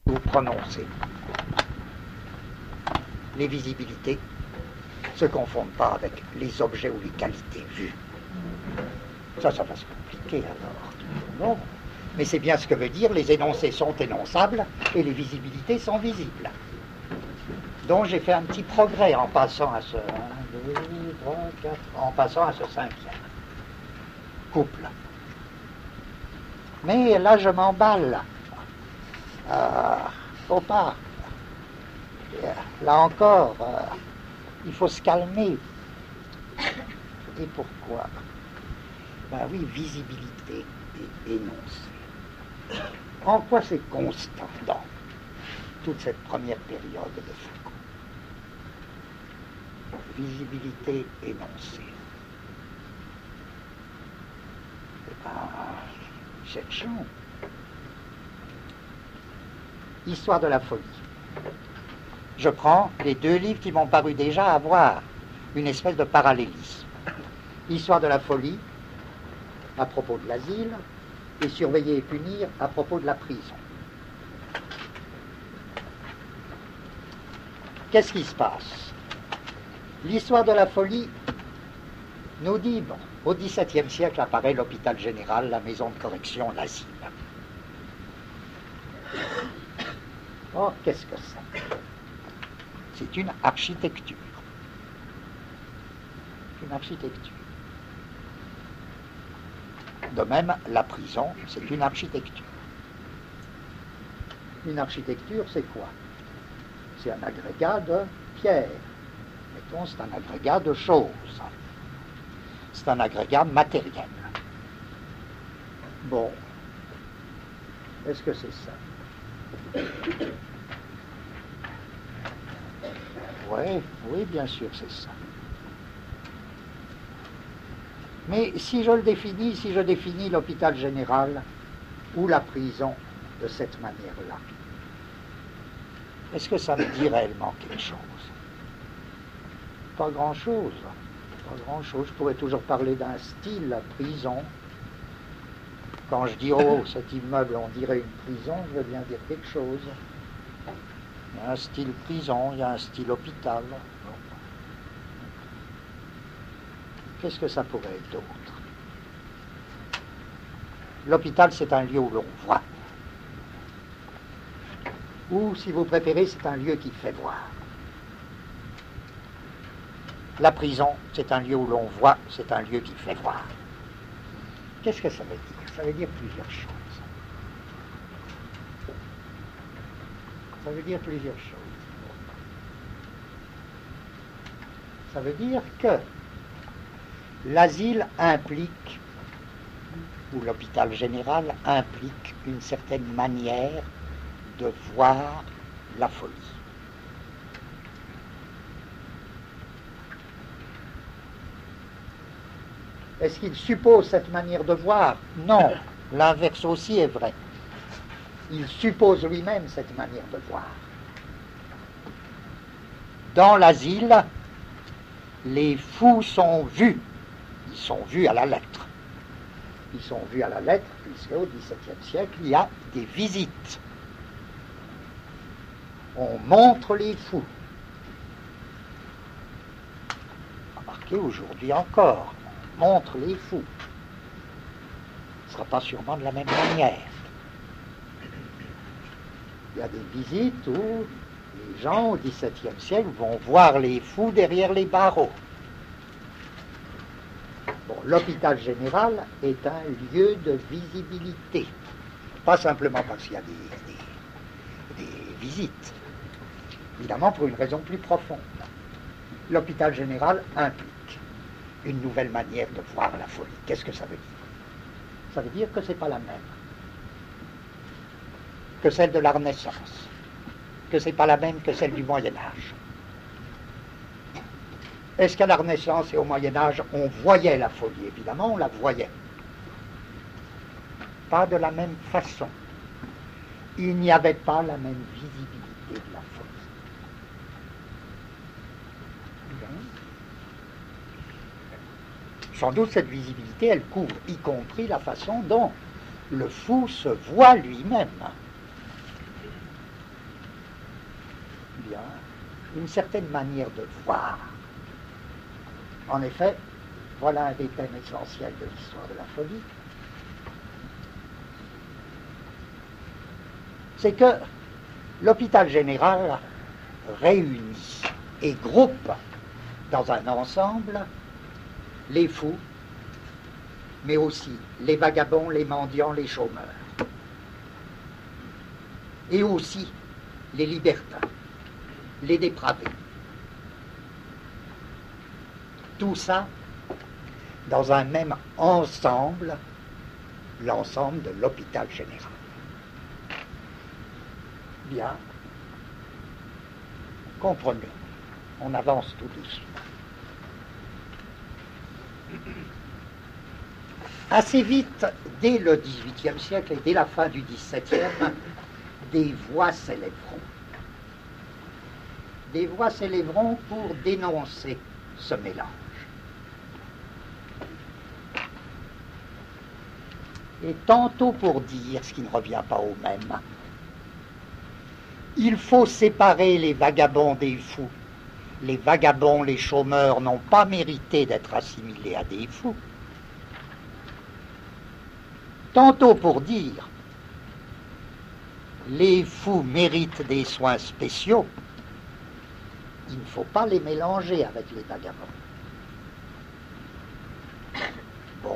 vous prononcez. Les visibilités ne se confondent pas avec les objets ou les qualités vues. Ça va se compliquer alors. Non. Mais c'est bien ce que veut dire les énoncés sont énonçables et les visibilités sont visibles. Donc j'ai fait un petit progrès en passant à ce 1, 2, 3, 4, en passant à ce 5e couple. Mais là je m'emballe. Faut pas. Là encore, il faut se calmer. Et pourquoi? Ben oui, visibilité et énoncé. En quoi c'est constant dans toute cette première période de Foucault? Visibilité, énoncé. Eh ben, cherchons. Histoire de la folie. Je prends les 2 livres qui m'ont paru déjà avoir une espèce de parallélisme. Histoire de la folie, à propos de l'asile, et surveiller et punir à propos de la prison. Qu'est-ce qui se passe? L'histoire de la folie nous dit, bon, au XVIIe siècle apparaît l'hôpital général, la maison de correction, l'asile. Oh, qu'est-ce que c'est? C'est une architecture. Une architecture. De même, la prison, c'est une architecture. Une architecture, c'est quoi? C'est un agrégat de pierres. Mettons, c'est un agrégat de choses. C'est un agrégat matériel. Bon. Est-ce que c'est ça? Oui, bien sûr, c'est ça. Mais si je définis l'hôpital général ou la prison de cette manière-là, est-ce que ça me dit réellement quelque chose? Pas grand-chose. Pas grand-chose. Je pourrais toujours parler d'un style prison. Quand je dis, oh, cet immeuble, on dirait une prison, je veux bien dire quelque chose. Il y a un style prison, il y a un style hôpital. Bon. Qu'est-ce que ça pourrait être d'autre? L'hôpital, c'est un lieu où l'on voit. Ou, si vous préférez, c'est un lieu qui fait voir. La prison, c'est un lieu où l'on voit, c'est un lieu qui fait voir. Qu'est-ce que ça veut dire? Ça veut dire plusieurs choses. Ça veut dire plusieurs choses. Ça veut dire que l'asile implique, ou l'hôpital général implique une certaine manière de voir la folie. Est-ce qu'il suppose cette manière de voir? Non, l'inverse aussi est vrai. Il suppose lui-même cette manière de voir. Dans l'asile, les fous sont vus. Ils sont vus à la lettre. Ils sont vus à la lettre, puisque au XVIIe siècle, il y a des visites. On montre les fous. Remarquez, aujourd'hui encore, on montre les fous. Ce ne sera pas sûrement de la même manière. Il y a des visites où les gens, au XVIIe siècle, vont voir les fous derrière les barreaux. Bon, l'hôpital général est un lieu de visibilité. Pas simplement parce qu'il y a des visites. Évidemment, pour une raison plus profonde. L'hôpital général implique une nouvelle manière de voir la folie. Qu'est-ce que ça veut dire? Ça veut dire que ce n'est pas la même que celle de la Renaissance, que ce n'est pas la même que celle du Moyen-Âge. Est-ce qu'à la Renaissance et au Moyen-Âge, on voyait la folie? Évidemment, on la voyait. Pas de la même façon. Il n'y avait pas la même visibilité de la folie. Sans doute, cette visibilité, elle couvre y compris la façon dont le fou se voit lui-même. bien, une certaine manière de voir. En effet, voilà un des thèmes essentiels de l'histoire de la folie. C'est que l'hôpital général réunit et groupe dans un ensemble les fous, mais aussi les vagabonds, les mendiants, les chômeurs, et aussi les libertins, les dépravés. Tout ça dans un même ensemble, l'ensemble de l'hôpital général. Bien, comprenons, on avance tout doucement. Assez vite, dès le XVIIIe siècle et dès la fin du XVIIe, des voix s'élèveront. Des voix s'élèveront pour dénoncer ce mélange. Et tantôt pour dire, ce qui ne revient pas au même, il faut séparer les vagabonds des fous. Les vagabonds, les chômeurs n'ont pas mérité d'être assimilés à des fous. Tantôt pour dire, les fous méritent des soins spéciaux, il ne faut pas les mélanger avec les vagabonds. Bon.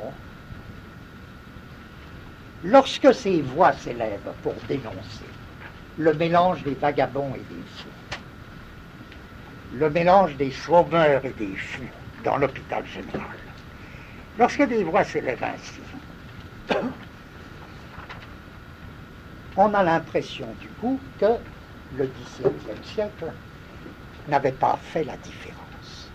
Lorsque ces voix s'élèvent pour dénoncer le mélange des vagabonds et des fous, le mélange des chômeurs et des fous dans l'hôpital général, lorsque des voix s'élèvent ainsi, on a l'impression du coup que le XVIIe siècle n'avait pas fait la différence.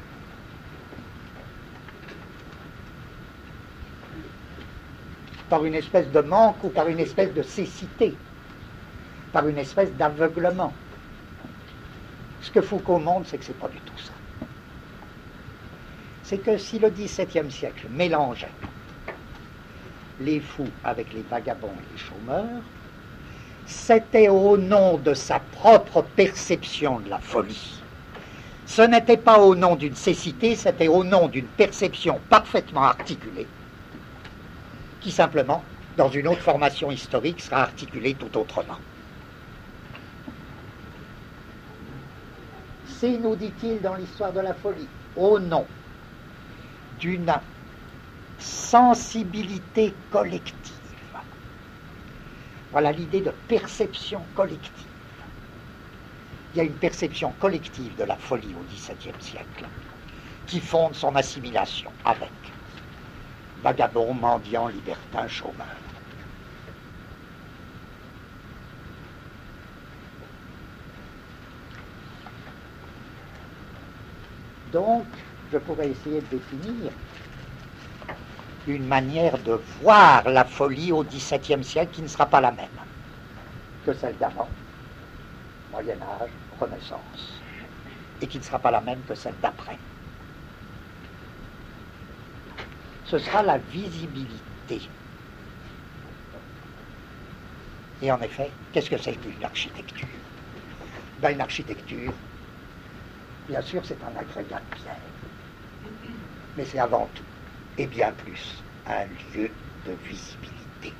Par une espèce de manque ou par une espèce de cécité, par une espèce d'aveuglement. Ce que Foucault montre, c'est que ce n'est pas du tout ça. C'est que si le XVIIe siècle mélangeait les fous avec les vagabonds et les chômeurs, c'était au nom de sa propre perception de la folie. Ce n'était pas au nom d'une cécité, c'était au nom d'une perception parfaitement articulée, qui simplement, dans une autre formation historique, sera articulée tout autrement. C'est, nous dit-il dans l'histoire de la folie, au nom d'une sensibilité collective. Voilà l'idée de perception collective. Il y a une perception collective de la folie au XVIIe siècle qui fonde son assimilation avec vagabonds, mendiants, libertins, chômeurs. Donc, je pourrais essayer de définir une manière de voir la folie au XVIIe siècle qui ne sera pas la même que celle d'avant, Moyen-Âge, Renaissance, et qui ne sera pas la même que celle d'après. Ce sera la visibilité. Et en effet, qu'est-ce que c'est qu'une architecture? Ben, une architecture, bien sûr, c'est un agrégat de pierre, mais c'est avant tout, et bien plus, un lieu de visibilité.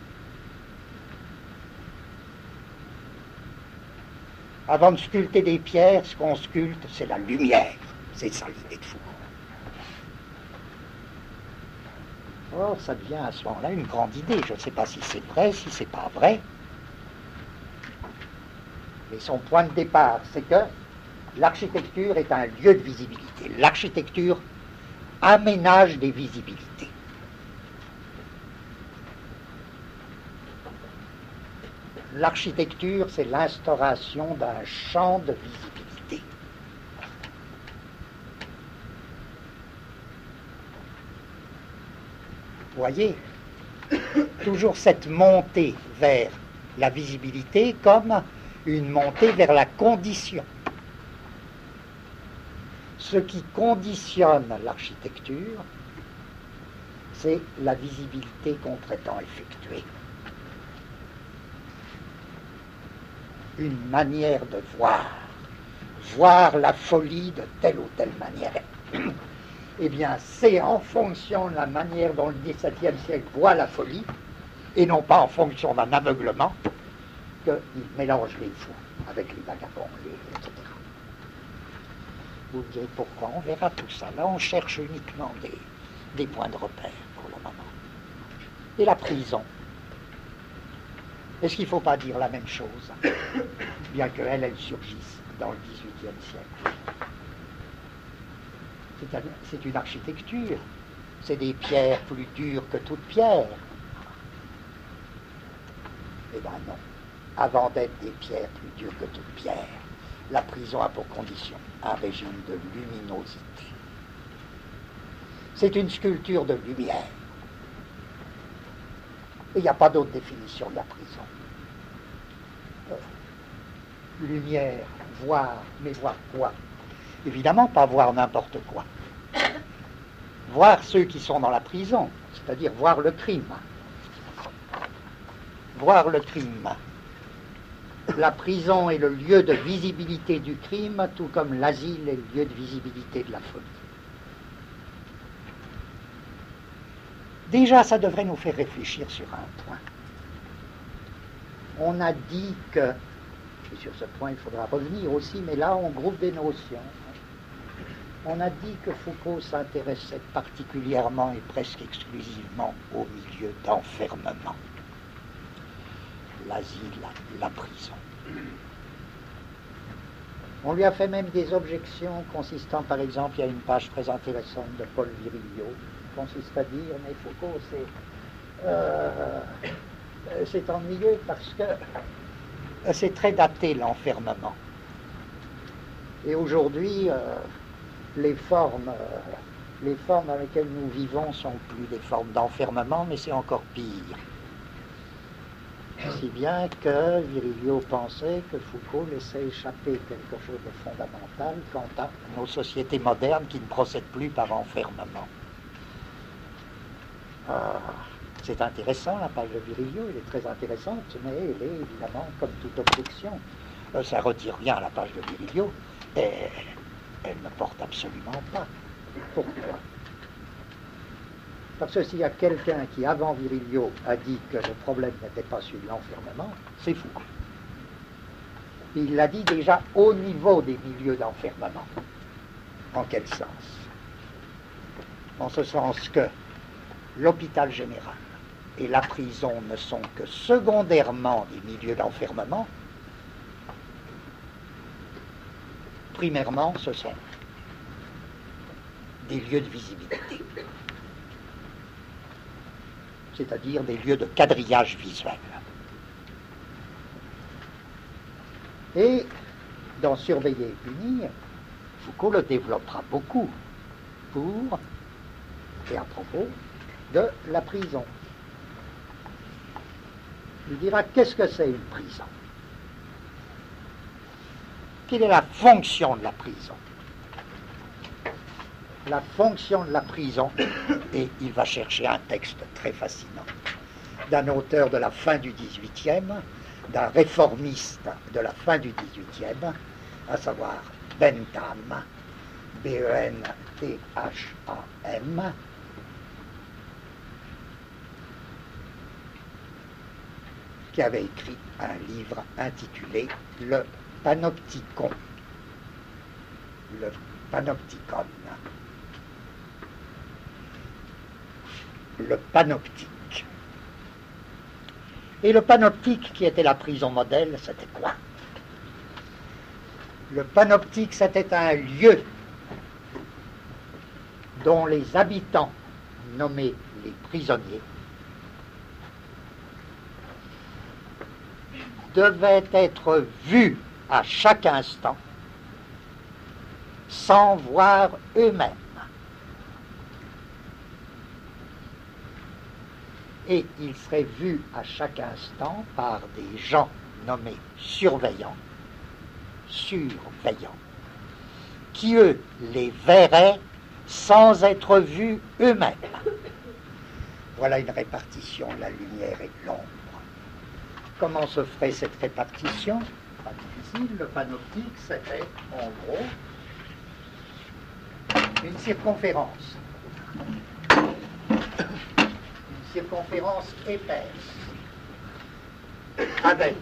Avant de sculpter des pierres, ce qu'on sculpte, c'est la lumière. C'est ça l'idée de Foucault. Or, ça devient à ce moment-là une grande idée. Je ne sais pas si c'est vrai, si c'est pas vrai. Mais son point de départ, c'est que l'architecture est un lieu de visibilité. L'architecture aménage des visibilités. L'architecture, c'est l'instauration d'un champ de visibilité. Vous voyez, toujours cette montée vers la visibilité comme une montée vers la condition. Ce qui conditionne l'architecture, c'est la visibilité qu'on prétend effectuer. Une manière de voir voir la folie de telle ou telle manière. Eh bien, c'est en fonction de la manière dont le XVIIe siècle voit la folie, et non pas en fonction d'un aveuglement, qu'il mélange les fous avec les vagabonds, etc. Vous me direz pourquoi, on verra tout ça. Là, on cherche uniquement des points de repère pour le moment. Et la prison. Est-ce qu'il ne faut pas dire la même chose, bien qu'elle, elle surgisse dans le XVIIIe siècle? C'est une architecture. C'est des pierres plus dures que toute pierre. Eh bien non. Avant d'être des pierres plus dures que toute pierre, la prison a pour condition un régime de luminosité. C'est une sculpture de lumière. Et il n'y a pas d'autre définition de la prison. Lumière, voir, mais voir quoi? Évidemment, pas voir n'importe quoi. Voir ceux qui sont dans la prison, c'est-à-dire voir le crime. Voir le crime. La prison est le lieu de visibilité du crime, tout comme l'asile est le lieu de visibilité de la folie. Déjà, ça devrait nous faire réfléchir sur un point. On a dit que, et sur ce point il faudra revenir aussi, mais là on groupe des notions. On a dit que Foucault s'intéressait particulièrement et presque exclusivement au milieu d'enfermement. L'asile, la prison. On lui a fait même des objections consistant, par exemple, il y a une page très intéressante de Paul Virilio, qui consiste à dire, mais Foucault, c'est ennuyeux parce que c'est très daté l'enfermement. Et aujourd'hui, les formes dans lesquelles nous vivons sont plus des formes d'enfermement, mais c'est encore pire. Si bien que Virilio pensait que Foucault laissait échapper quelque chose de fondamental quant à nos sociétés modernes qui ne procèdent plus par enfermement. C'est intéressant, la page de Virilio, elle est très intéressante, mais elle est évidemment, comme toute objection, ça ne retire rien à la page de Virilio, et elle ne porte absolument pas. Pourquoi? Parce que s'il y a quelqu'un qui, avant Virilio, a dit que le problème n'était pas celui de l'enfermement, c'est Foucault. Il l'a dit déjà au niveau des milieux d'enfermement. En quel sens? En ce sens que l'hôpital général et la prison ne sont que secondairement des milieux d'enfermement. Primairement, ce sont des lieux de visibilité, c'est-à-dire des lieux de quadrillage visuel. Et dans Surveiller et punir, Foucault le développera beaucoup pour et à propos de la prison. Il dira qu'est-ce que c'est une prison? Quelle est la fonction de la prison? La fonction de la prison, et il va chercher un texte très fascinant d'un auteur de la fin du XVIIIe, d'un réformiste de la fin du XVIIIe, à savoir Bentham, B-E-N-T-H-A-M, qui avait écrit un livre intitulé Le Panopticon. Le Panopticon. Le panoptique. Et le panoptique, qui était la prison modèle, c'était quoi? Le panoptique, c'était un lieu dont les habitants, nommés les prisonniers, devaient être vus à chaque instant sans voir eux-mêmes. Et ils seraient vus à chaque instant par des gens nommés surveillants, qui eux les verraient sans être vus eux-mêmes. Voilà une répartition de la lumière et de l'ombre. Comment se ferait cette répartition? pas difficile. Le panoptique, c'était en gros une circonférence. Une circonférence épaisse, avec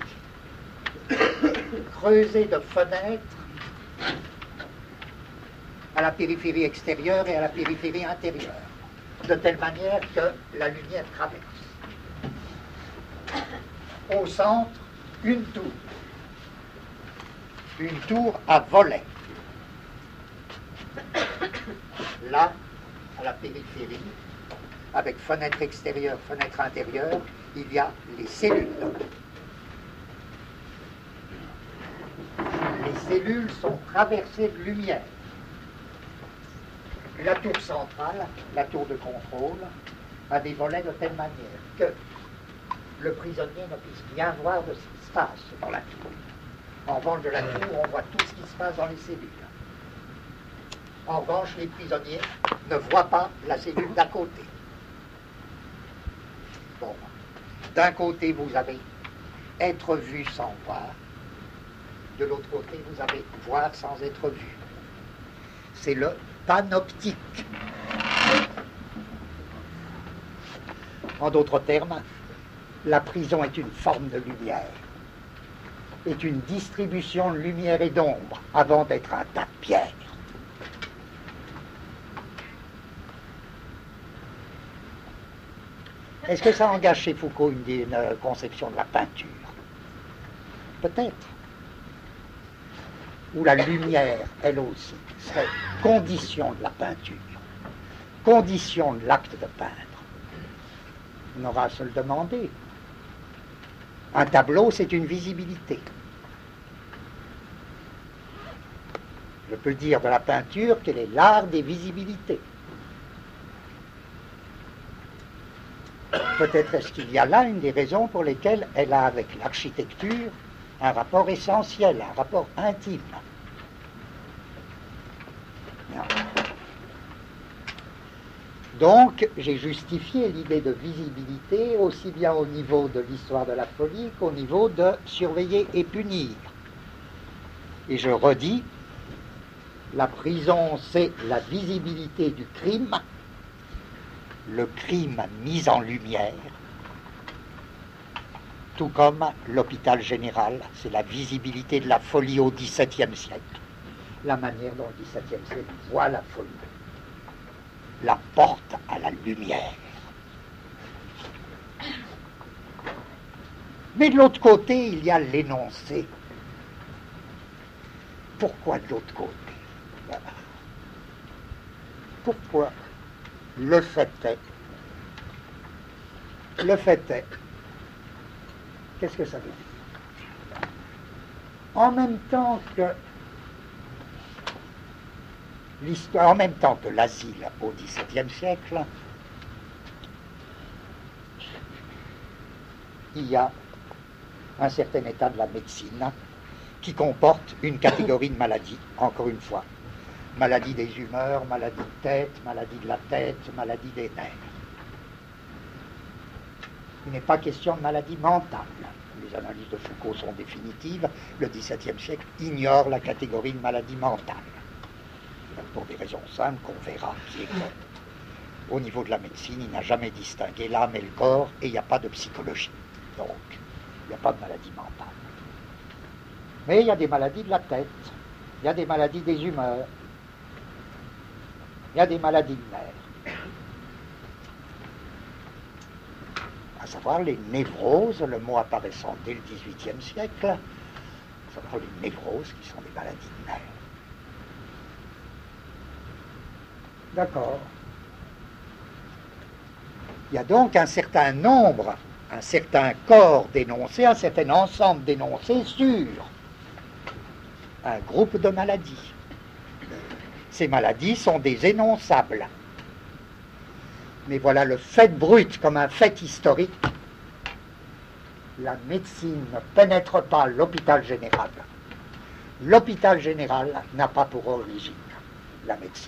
creusé de fenêtres à la périphérie extérieure et à la périphérie intérieure, de telle manière que la lumière traverse. Au centre, une tour à volets. Là, à la périphérie, avec fenêtre extérieure, fenêtre intérieure, il y a les cellules. Les cellules sont traversées de lumière. La tour centrale, la tour de contrôle, a des volets de telle manière que le prisonnier ne puisse rien voir de ce qui se passe dans la tour. En revanche, de la tour, on voit tout ce qui se passe dans les cellules. En revanche, les prisonniers ne voient pas la cellule d'à côté. Bon, d'un côté, vous avez être vu sans voir. De l'autre côté, vous avez voir sans être vu. C'est le panoptique. En d'autres termes, la prison est une forme de lumière, est une distribution de lumière et d'ombre avant d'être un tas de pierres. Est-ce que ça engage chez Foucault une conception de la peinture? Peut-être. Où la lumière, elle aussi, serait condition de la peinture, condition de l'acte de peindre. On aura à se le demander. Un tableau, c'est une visibilité. Je peux dire de la peinture qu'elle est l'art des visibilités. Peut-être est-ce qu'il y a là une des raisons pour lesquelles elle a avec l'architecture un rapport essentiel, un rapport intime. Non. Donc, j'ai justifié l'idée de visibilité aussi bien au niveau de l'histoire de la folie qu'au niveau de surveiller et punir. Et je redis, la prison, c'est la visibilité du crime, le crime mis en lumière, tout comme l'hôpital général, c'est la visibilité de la folie au XVIIe siècle, la manière dont le XVIIe siècle voit la folie, la porte à la lumière. Mais de l'autre côté, il y a l'énoncé. Pourquoi de l'autre côté? Pourquoi? Le fait est, qu'est-ce que ça veut dire? En même temps que l'histoire, en même temps que l'asile au XVIIe siècle, il y a un certain état de la médecine qui comporte une catégorie de maladies, encore une fois. Maladie des humeurs, maladie de tête, maladie de la tête, maladie des nerfs. Il n'est pas question de maladie mentale. Les analyses de Foucault sont définitives. Le XVIIe siècle ignore la catégorie de maladie mentale. Pour des raisons simples qu'on verra, qui est qu'au niveau de la médecine, il n'a jamais distingué l'âme et le corps, et il n'y a pas de psychologie. Donc, il n'y a pas de maladie mentale. Mais il y a des maladies de la tête, il y a des maladies des humeurs, il y a des maladies de nerfs. À savoir les névroses, le mot apparaissant dès le XVIIIe siècle, à savoir les névroses qui sont des maladies de nerfs. D'accord. Il y a donc un certain nombre, un certain corps d'énoncés, un certain ensemble d'énoncés sur un groupe de maladies. Ces maladies sont des énonçables. Mais voilà le fait brut comme un fait historique. La médecine ne pénètre pas l'hôpital général. L'hôpital général n'a pas pour origine la médecine.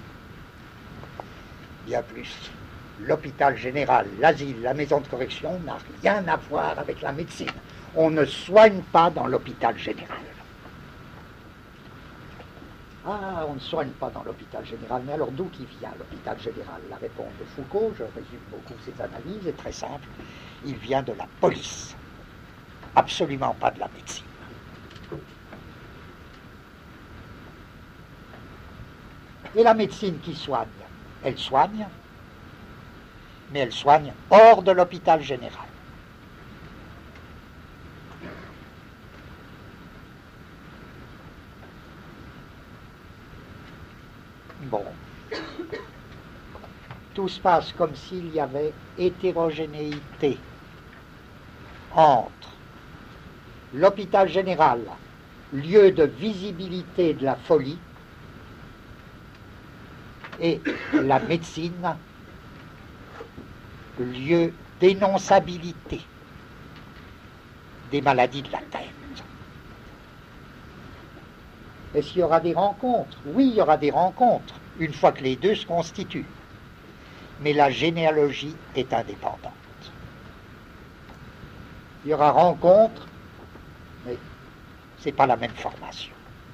Bien plus, l'hôpital général, l'asile, la maison de correction n'a rien à voir avec la médecine. On ne soigne pas dans l'hôpital général. Ah, on ne soigne pas dans l'hôpital général. Mais alors d'où qui vient l'hôpital général? La réponse de Foucault, je résume beaucoup ses analyses, est très simple. Il vient de la police. Absolument pas de la médecine. Et la médecine qui soigne, elle soigne, mais elle soigne hors de l'hôpital général. Bon. Tout se passe comme s'il y avait hétérogénéité entre l'hôpital général, lieu de visibilité de la folie, et la médecine, lieu d'énonçabilité des maladies de la tête. Est-ce qu'il y aura des rencontres? Oui, il y aura des rencontres, une fois que les deux se constituent. Mais la généalogie est indépendante. Il y aura rencontre, mais ce n'est pas la même formation.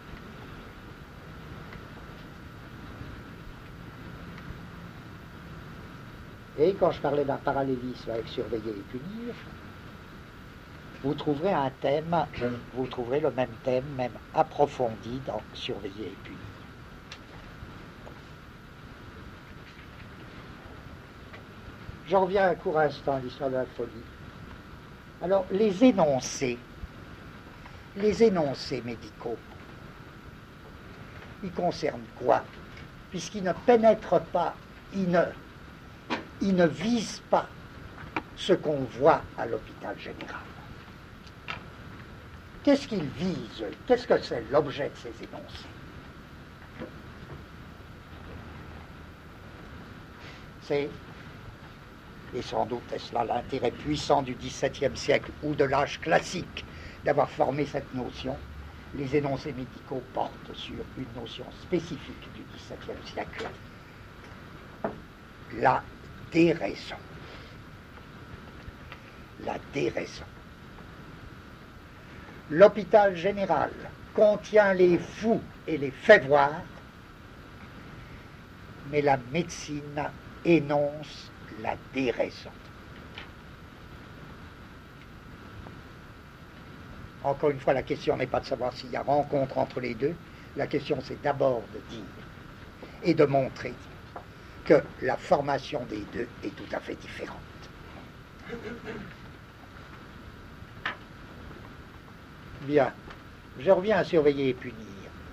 Et quand je parlais d'un parallélisme avec surveiller et punir, vous trouverez un thème, vous trouverez le même thème, même approfondi dans surveiller et punir. Je reviens un court instant à l'histoire de la folie. Alors, les énoncés médicaux, ils concernent quoi? Puisqu'ils ne pénètrent pas, ils ne visent pas ce qu'on voit à l'hôpital général. Qu'est-ce qu'ils visent? Qu'est-ce que c'est l'objet de ces énoncés? C'est, et sans doute est-ce là l'intérêt puissant du XVIIe siècle ou de l'âge classique d'avoir formé cette notion, les énoncés médicaux portent sur une notion spécifique du XVIIe siècle, la déraison. La déraison. L'hôpital général contient les fous et les fait voir, mais la médecine énonce la déraison. Encore une fois, la question n'est pas de savoir s'il y a rencontre entre les deux, la question c'est d'abord de dire et de montrer que la formation des deux est tout à fait différente. Bien, je reviens à surveiller et punir.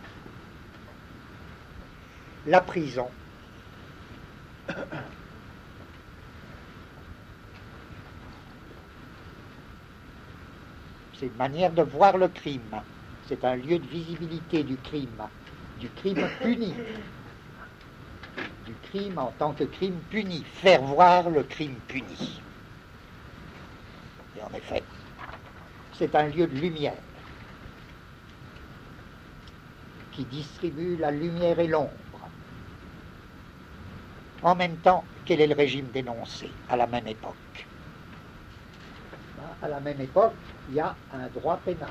La prison. C'est une manière de voir le crime. C'est un lieu de visibilité du crime puni. Du crime en tant que crime puni. Faire voir le crime puni. Et en effet, c'est un lieu de lumière qui distribue la lumière et l'ombre. En même temps, quel est le régime dénoncé à la même époque? À la même époque, il y a un droit pénal.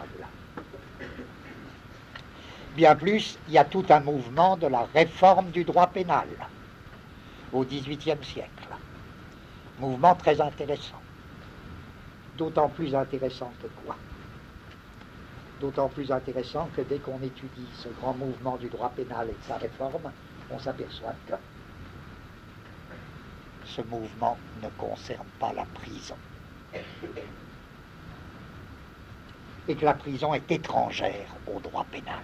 Bien plus, il y a tout un mouvement de la réforme du droit pénal au XVIIIe siècle. Mouvement très intéressant. D'autant plus intéressant que quoi? D'autant plus intéressant que dès qu'on étudie ce grand mouvement du droit pénal et de sa réforme, on s'aperçoit que ce mouvement ne concerne pas la prison. Et que la prison est étrangère au droit pénal.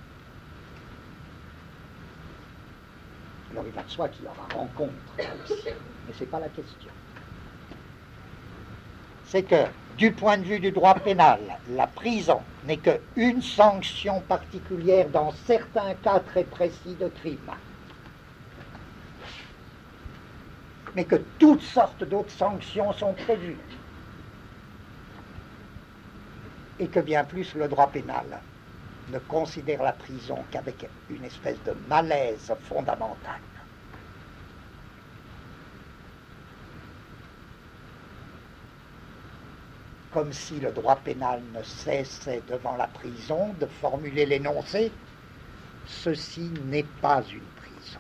Alors il va de soi qu'il y aura rencontre là aussi, mais ce n'est pas la question. C'est que, du point de vue du droit pénal, la prison n'est qu'une sanction particulière dans certains cas très précis de crime. Mais que toutes sortes d'autres sanctions sont prévues. Et que bien plus le droit pénal ne considère la prison qu'avec une espèce de malaise fondamental. comme si le droit pénal ne cessait devant la prison de formuler l'énoncé, ceci n'est pas une prison.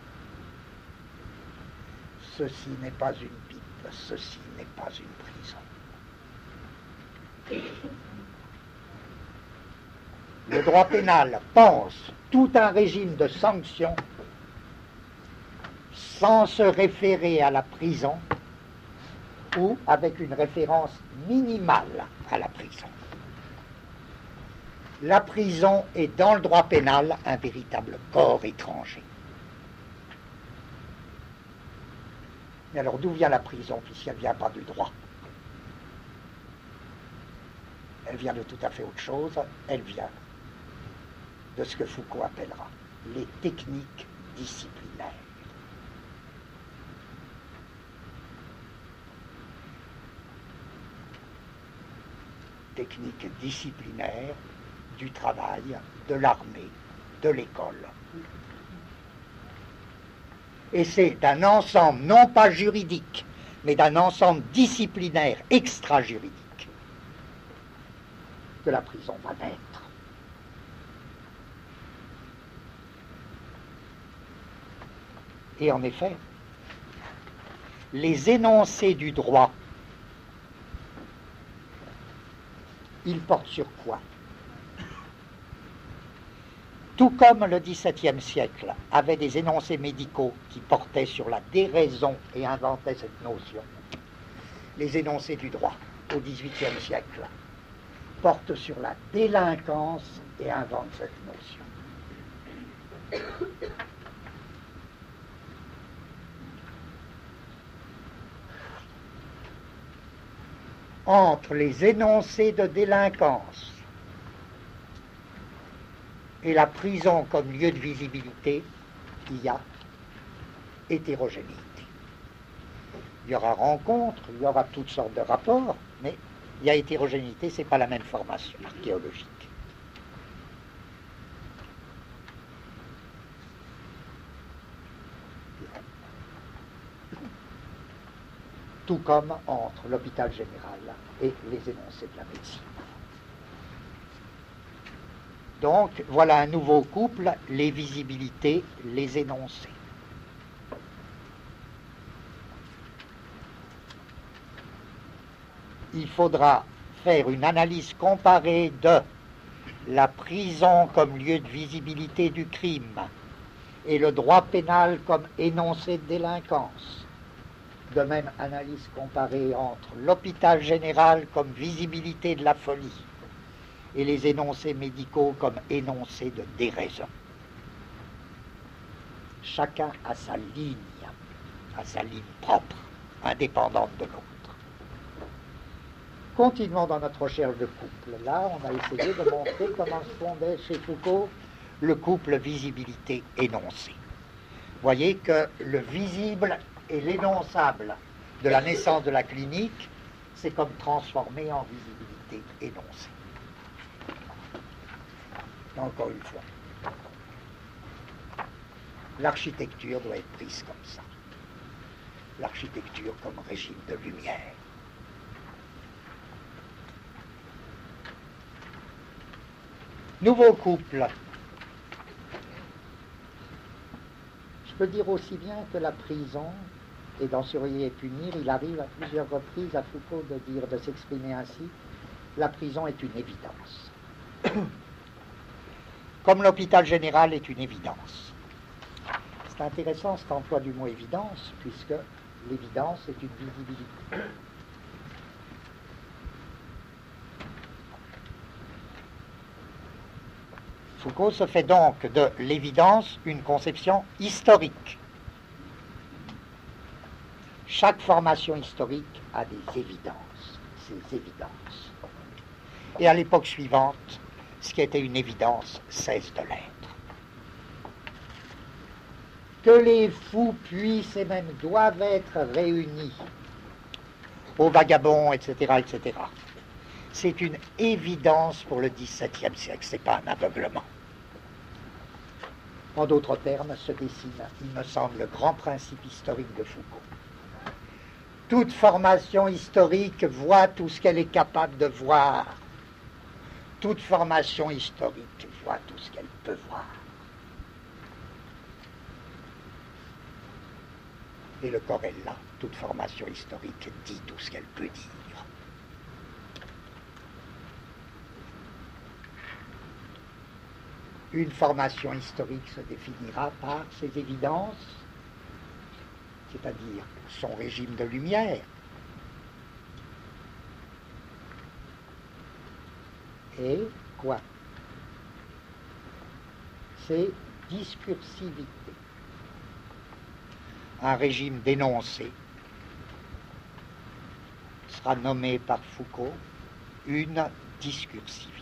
Ceci n'est pas une Bible, ceci n'est pas une prison. Le droit pénal pense tout un régime de sanctions sans se référer à la prison ou avec une référence minimale à la prison. La prison est dans le droit pénal un véritable corps étranger. Mais alors d'où vient la prison puisqu'elle ne vient pas du droit? Elle vient de tout à fait autre chose, elle vient de ce que Foucault appellera les techniques disciplinaires. Techniques disciplinaires du travail, de l'armée, de l'école. Et c'est d'un ensemble, non pas juridique, mais d'un ensemble disciplinaire extra-juridique que la prison va naître. Et en effet, les énoncés du droit, ils portent sur quoi? Tout comme le XVIIe siècle avait des énoncés médicaux qui portaient sur la déraison et inventaient cette notion, les énoncés du droit au XVIIIe siècle portent sur la délinquance et inventent cette notion. Entre les énoncés de délinquance et la prison comme lieu de visibilité, il y a hétérogénéité. Il y aura rencontre, il y aura toutes sortes de rapports, mais il y a hétérogénéité, ce n'est pas la même formation archéologique. Tout comme entre l'hôpital général et les énoncés de la médecine. Donc, voilà un nouveau couple, les visibilités, les énoncés. Il faudra faire une analyse comparée de la prison comme lieu de visibilité du crime et le droit pénal comme énoncé de délinquance. De même, analyse comparée entre l'hôpital général comme visibilité de la folie et les énoncés médicaux comme énoncés de déraison. Chacun a sa ligne propre, indépendante de l'autre. Continuons dans notre recherche de couple. Là, on a essayé de montrer comment se fondait chez Foucault le couple visibilité-énoncé. Voyez que le visible et l'énonçable de la naissance de la clinique, c'est comme transformé en visibilité énoncée. Encore une fois, l'architecture doit être prise comme ça. L'architecture comme régime de lumière. Nouveau couple. Je peux dire aussi bien que la prison, et dans Surveiller et punir, il arrive à plusieurs reprises à Foucault de s'exprimer ainsi, la prison est une évidence. Comme l'hôpital général est une évidence. C'est intéressant cet emploi du mot évidence, puisque l'évidence est une visibilité. Foucault se fait donc de l'évidence une conception historique. Chaque formation historique a des évidences, ces évidences. Et à l'époque suivante, ce qui était une évidence cesse de l'être. Que les fous puissent et même doivent être réunis aux vagabonds, etc., etc. C'est une évidence pour le XVIIe siècle, ce n'est pas un aveuglement. En d'autres termes, se dessine, il me semble, le grand principe historique de Foucault. Toute formation historique voit tout ce qu'elle est capable de voir. Toute formation historique voit tout ce qu'elle peut voir. Et le corps est là. Toute formation historique dit tout ce qu'elle peut dire. Une formation historique se définira par ses évidences, c'est-à-dire son régime de lumière, et quoi? C'est discursivité. Un régime d'énoncé sera nommé par Foucault une discursivité.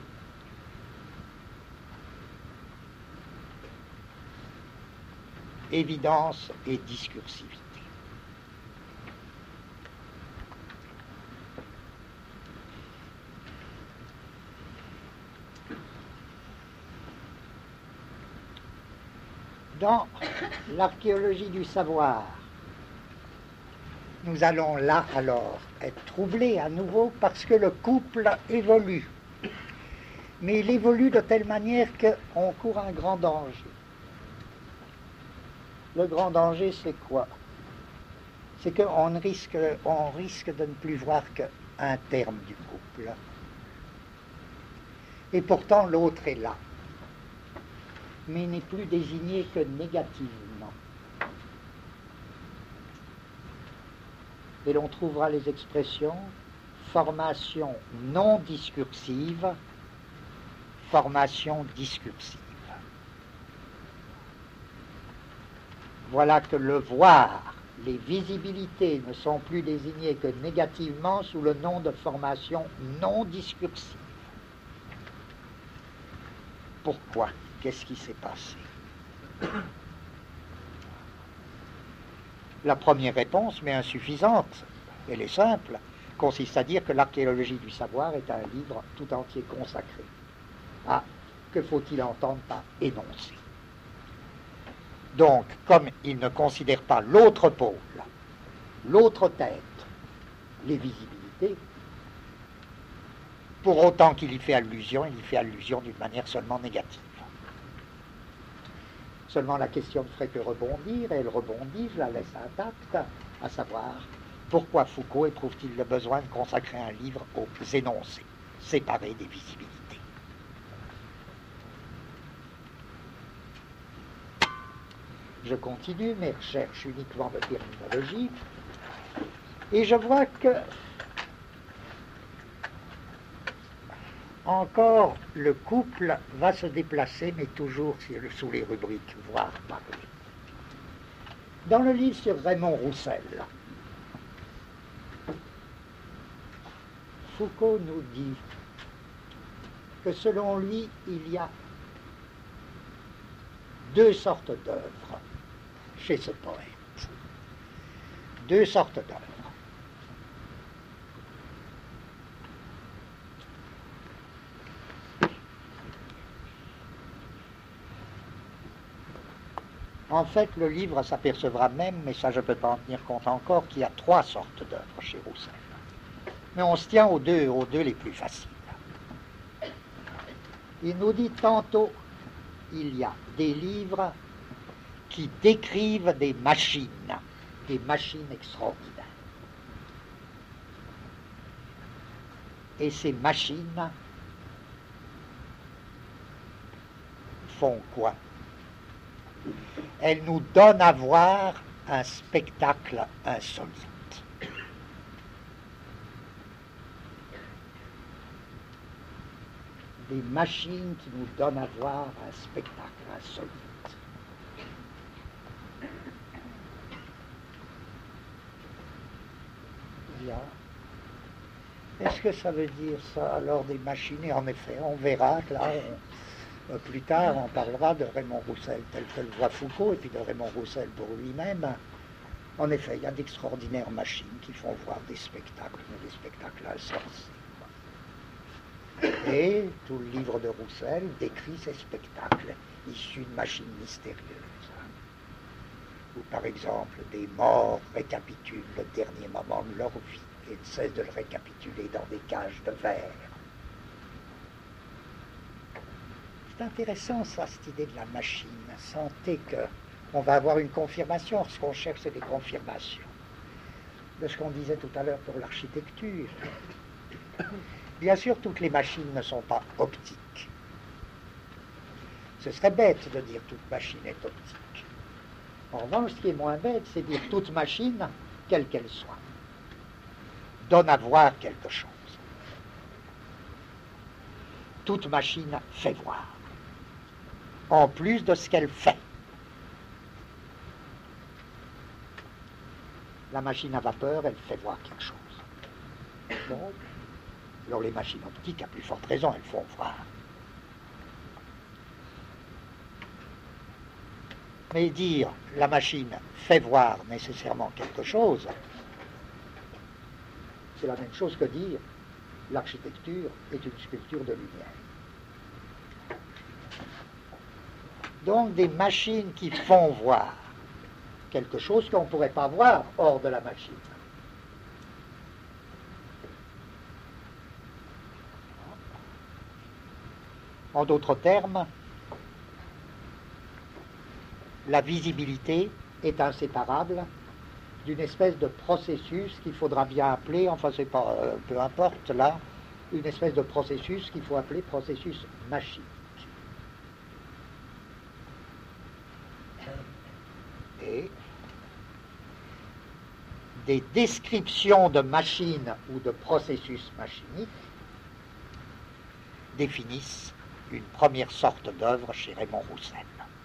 Évidence et discursivité. Dans l'archéologie du savoir, nous allons là alors être troublés à nouveau parce que le couple évolue. Mais il évolue de telle manière qu'on court un grand danger. Le grand danger, c'est quoi? C'est qu'on risque de ne plus voir qu'un terme du couple. Et pourtant, l'autre est là. Mais n'est plus désigné que négativement. Et l'on trouvera les expressions formation non discursive, formation discursive. Voilà que le voir, les visibilités ne sont plus désignées que négativement sous le nom de formation non discursive. Pourquoi? Qu'est-ce qui s'est passé? La première réponse, mais insuffisante, elle est simple, consiste à dire que l'archéologie du savoir est un livre tout entier consacré à, que faut-il entendre par énoncer. Donc, comme il ne considère pas l'autre pôle, l'autre tête, les visibilités, pour autant qu'il y fait allusion, il y fait allusion d'une manière seulement négative. Seulement la question ne ferait que rebondir, et elle rebondit, je la laisse intacte, à savoir pourquoi Foucault éprouve-t-il le besoin de consacrer un livre aux énoncés, séparés des visibilités. Je continue mes recherches uniquement de terminologie, et je vois que encore le couple va se déplacer, mais toujours sous les rubriques « voir, parler ». Dans le livre sur Raymond Roussel, Foucault nous dit que selon lui, il y a deux sortes d'œuvres chez ce poète. Deux sortes d'œuvres. En fait, le livre s'apercevra même, mais ça je ne peux pas en tenir compte encore, qu'il y a trois sortes d'œuvres chez Roussel. Mais on se tient aux deux les plus faciles. Il nous dit tantôt, il y a des livres qui décrivent des machines extraordinaires. Et ces machines font quoi? Elles nous donnent à voir un spectacle insolite. Des machines qui nous donnent à voir un spectacle insolite. Bien. Est-ce que ça veut dire ça alors des machines? Et en effet, on verra que là, plus tard, on parlera de Raymond Roussel tel que le voit Foucault, et puis de Raymond Roussel pour lui-même. En effet, il y a d'extraordinaires machines qui font voir des spectacles, mais des spectacles insensés. Et tout le livre de Roussel décrit ces spectacles issus de machines mystérieuses. où par exemple des morts récapitulent le dernier moment de leur vie et ne cessent de le récapituler dans des cages de verre. C'est intéressant ça, cette idée de la machine. Sentez qu'on va avoir une confirmation. Ce qu'on cherche, c'est des confirmations de ce qu'on disait tout à l'heure pour l'architecture. Bien sûr, toutes les machines ne sont pas optiques. Ce serait bête de dire toute machine est optique. En revanche, ce qui est moins bête, c'est dire toute machine, quelle qu'elle soit, donne à voir quelque chose. Toute machine fait voir, en plus de ce qu'elle fait. La machine à vapeur, elle fait voir quelque chose. Bon. Alors les machines optiques, à plus forte raison, elles font voir. Mais dire la machine fait voir nécessairement quelque chose, c'est la même chose que dire l'architecture est une sculpture de lumière. Donc des machines qui font voir quelque chose qu'on ne pourrait pas voir hors de la machine. En d'autres termes, la visibilité est inséparable d'une espèce de processus qu'il faudra bien appeler, enfin c'est pas, peu importe là, une espèce de processus qu'il faut appeler processus machinique. Et des descriptions de machines ou de processus machiniques définissent une première sorte d'œuvre chez Raymond Roussel.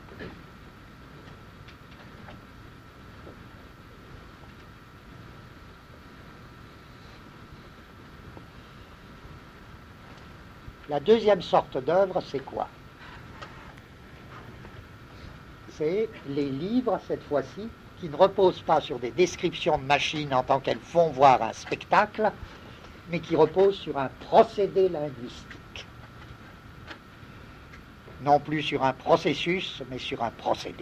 La deuxième sorte d'œuvre, c'est quoi? C'est les livres, cette fois-ci, qui ne reposent pas sur des descriptions de machines en tant qu'elles font voir un spectacle, mais qui reposent sur un procédé linguistique. Non plus sur un processus, mais sur un procédé.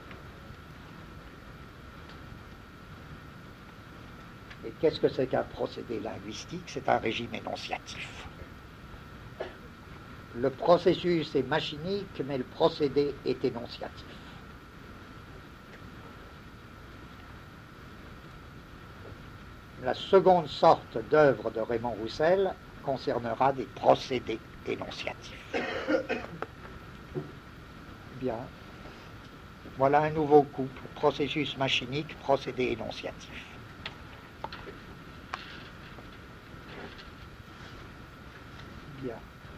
Et qu'est-ce que c'est qu'un procédé linguistique? C'est un régime énonciatif. Le processus est machinique, mais le procédé est énonciatif. La seconde sorte d'œuvre de Raymond Roussel concernera des procédés énonciatifs. Bien. Voilà un nouveau couple, processus machinique, procédé énonciatif. Bien.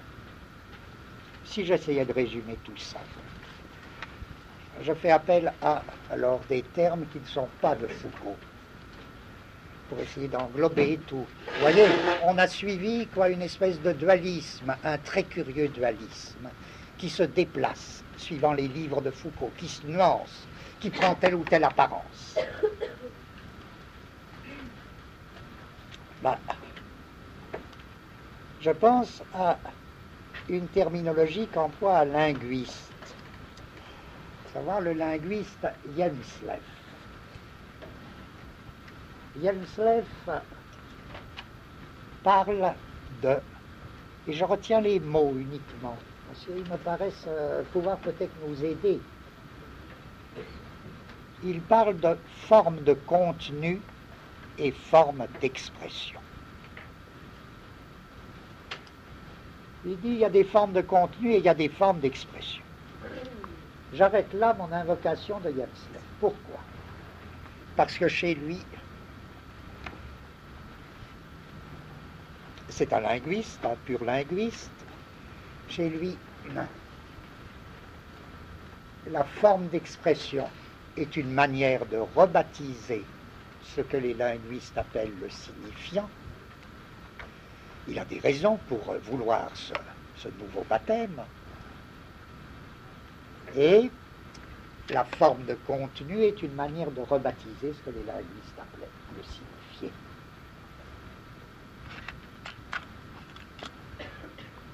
Si j'essayais de résumer tout ça, je fais appel à alors des termes qui ne sont pas de Foucault, pour essayer d'englober tout. Vous voyez, on a suivi une espèce de dualisme, un très curieux dualisme, qui se déplace suivant les livres de Foucault, qui se nuance, qui prend telle ou telle apparence. Je pense à une terminologie qu'emploie un linguiste, à savoir le linguiste Jenslev. Jenslev parle de, et je retiens les mots uniquement, parce qu'ils me paraissent pouvoir peut-être nous aider. Il parle de forme de contenu et forme d'expression. Il dit il y a des formes de contenu et il y a des formes d'expression. J'arrête là mon invocation de Jenslev. Pourquoi? Parce que chez lui, c'est un linguiste, un pur linguiste. Chez lui, la forme d'expression est une manière de rebaptiser ce que les linguistes appellent le signifiant. Il a des raisons pour vouloir ce nouveau baptême. Et la forme de contenu est une manière de rebaptiser ce que les linguistes appelaient le signifié.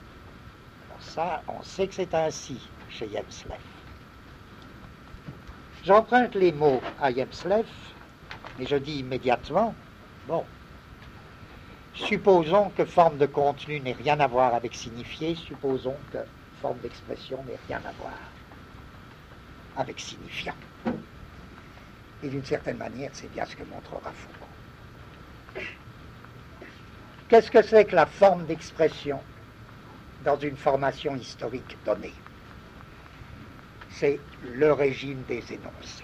Alors ça, on sait que c'est ainsi chez Jenslev. J'emprunte les mots à Yemslev, et je dis immédiatement, bon, supposons que forme de contenu n'ait rien à voir avec signifié, supposons que forme d'expression n'ait rien à voir avec signifiant. Et d'une certaine manière, c'est bien ce que montrera Foucault. Qu'est-ce que c'est que la forme d'expression dans une formation historique donnée? C'est le régime des énoncés.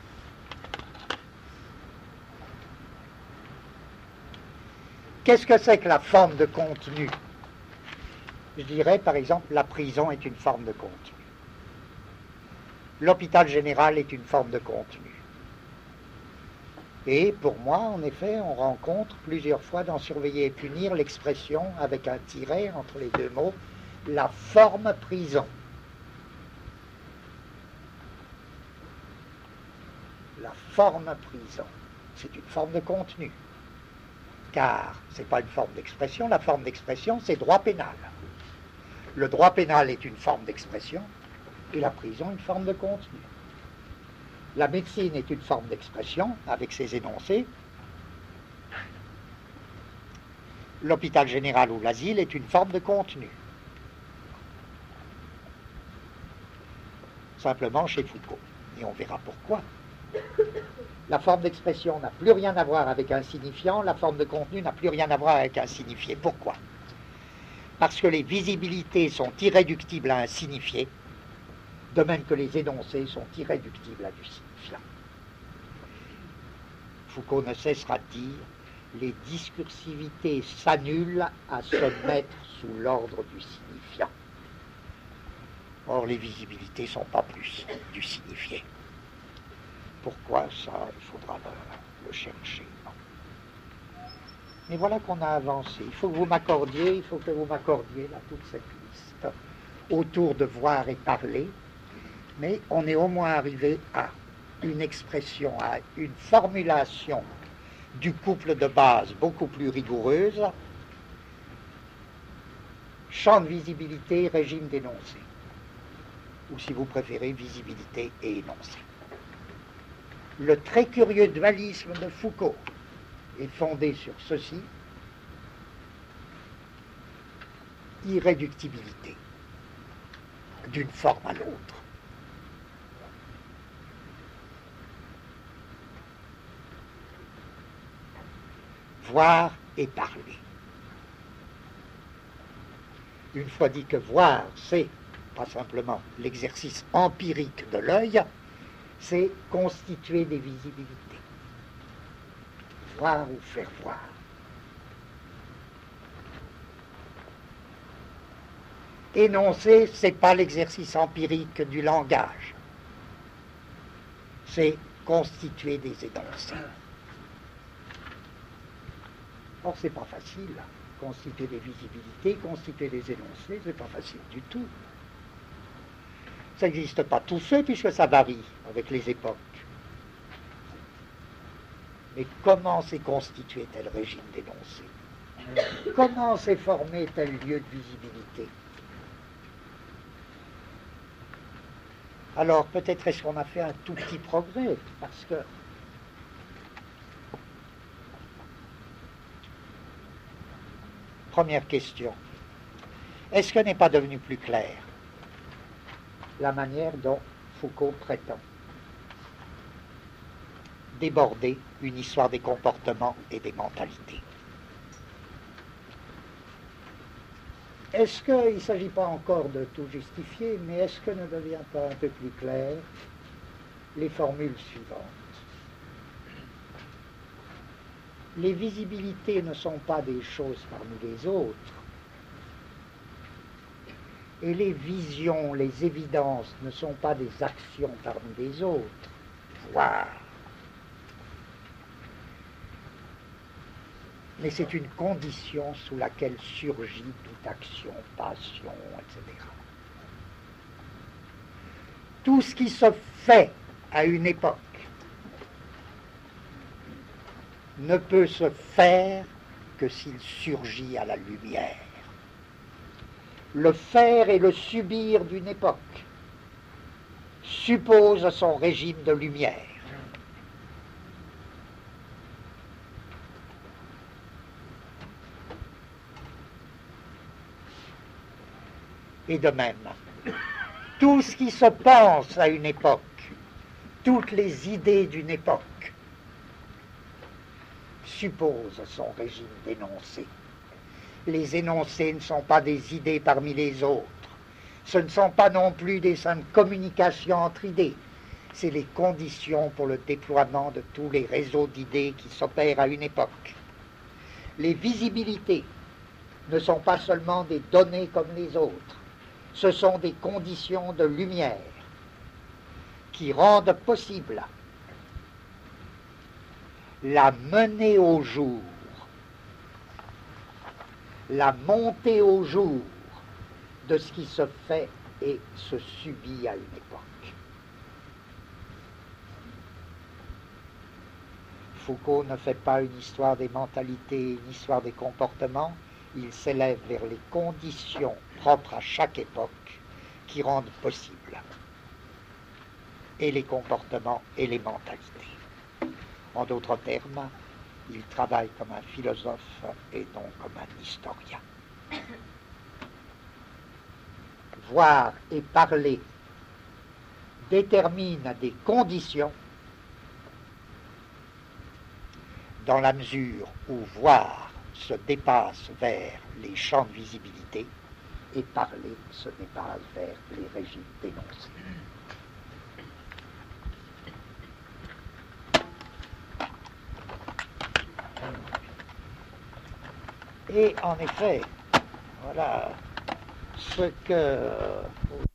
Qu'est-ce que c'est que la forme de contenu? Je dirais, par exemple, la prison est une forme de contenu. L'hôpital général est une forme de contenu. Et pour moi, en effet, on rencontre plusieurs fois dans Surveiller et punir l'expression avec un tiret entre les deux mots, la forme prison. La forme prison, c'est une forme de contenu. Car ce n'est pas une forme d'expression, la forme d'expression, c'est droit pénal. Le droit pénal est une forme d'expression et la prison une forme de contenu. La médecine est une forme d'expression avec ses énoncés. L'hôpital général ou l'asile est une forme de contenu. Simplement chez Foucault. Et on verra pourquoi. La forme d'expression n'a plus rien à voir avec un signifiant, la forme de contenu n'a plus rien à voir avec un signifié. Pourquoi? Parce que les visibilités sont irréductibles à un signifié, de même que les énoncés sont irréductibles à du signifiant. Foucault ne cessera de dire « les discursivités s'annulent à se mettre sous l'ordre du signifiant ». Or, les visibilités ne sont pas plus du signifié. Pourquoi ça, il faudra le chercher. Mais voilà qu'on a avancé. Il faut que vous m'accordiez, là, toute cette liste autour de voir et parler. Mais on est au moins arrivé à une expression, à une formulation du couple de base beaucoup plus rigoureuse. Champ de visibilité, régime d'énoncé. Ou si vous préférez, visibilité et énoncé. Le très curieux dualisme de Foucault est fondé sur ceci, irréductibilité d'une forme à l'autre. Voir et parler. Une fois dit que voir, c'est pas simplement l'exercice empirique de l'œil, c'est constituer des visibilités. Voir ou faire voir. Énoncer, c'est pas l'exercice empirique du langage. C'est constituer des énoncés. Or, c'est pas facile. Constituer des visibilités, constituer des énoncés, c'est pas facile du tout. Ça n'existe pas tout seul puisque ça varie avec les époques. Mais comment s'est constitué tel régime d'énoncé? Comment s'est formé tel lieu de visibilité? Alors peut-être est-ce qu'on a fait un tout petit progrès, parce que première question, est-ce que n'est pas devenu plus clair la manière dont Foucault prétend déborder une histoire des comportements et des mentalités? Est-ce qu'il ne s'agit pas encore de tout justifier, mais est-ce que ne devient pas un peu plus clair les formules suivantes? Les visibilités ne sont pas des choses parmi les autres, et les visions, les évidences ne sont pas des actions parmi les autres. Voir. Mais c'est une condition sous laquelle surgit toute action, passion, etc. Tout ce qui se fait à une époque ne peut se faire que s'il surgit à la lumière. Le faire et le subir d'une époque suppose son régime de lumière. Et de même, tout ce qui se pense à une époque, toutes les idées d'une époque, supposent son régime d'énoncé. Les énoncés ne sont pas des idées parmi les autres. Ce ne sont pas non plus des simples communications entre idées. C'est les conditions pour le déploiement de tous les réseaux d'idées qui s'opèrent à une époque. Les visibilités ne sont pas seulement des données comme les autres. Ce sont des conditions de lumière qui rendent possible la menée au jour, la montée au jour de ce qui se fait et se subit à une époque. Foucault ne fait pas une histoire des mentalités, une histoire des comportements, il s'élève vers les conditions propres à chaque époque qui rendent possible et les comportements et les mentalités. En d'autres termes, il travaille comme un philosophe et non comme un historien. Voir et parler détermine des conditions dans la mesure où voir se dépasse vers les champs de visibilité et parler se dépasse vers les régimes d'énoncés. Et en effet, voilà ce que